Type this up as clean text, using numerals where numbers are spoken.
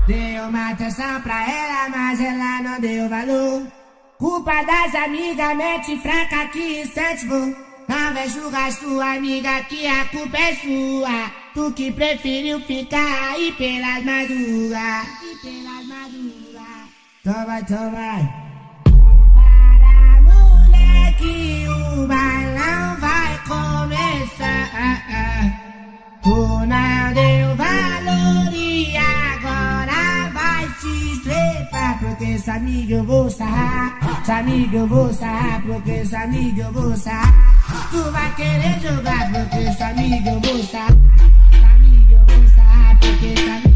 Dei uma atenção pra ela, mas ela não deu valor. Culpa das amigas, mente fraca que instante vou. Não vem julgar sua amiga que a culpa é sua. Tu que preferiu ficar aí pelas madrugas. Então vai. Para moleque, o bailão vai começar. Tu não deu valor e agora vai se estrepar. Porque essa amiga eu vou sarrar, essa amiga eu vou sarrar, porque essa amiga eu vou sarrar. Tu vai querer jogar, porque essa amiga eu vou sarrar, essa amiga eu vou sarrar, porque essa amiga